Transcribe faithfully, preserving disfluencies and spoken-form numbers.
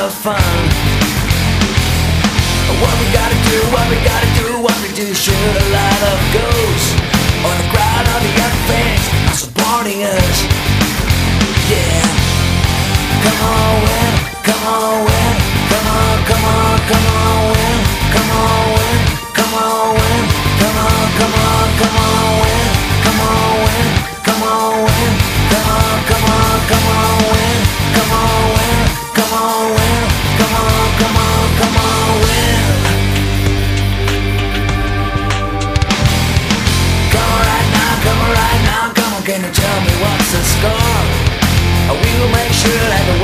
of fun. What we gotta do, what we gotta do, what we do. Shoot a lot of ghosts, or the crowd of the other things are supporting us. Yeah. Come on, win, come on, win, come on, come on, come on, win, come on, win, come on, win, come on, come on, come on, win, come on, win, come on, win, come on, come on, come on, win, come on, win, come on, win, come on, come on, come on, win. Come on right now, come on right now, come on, can you tell me what's the score? We will make sure that the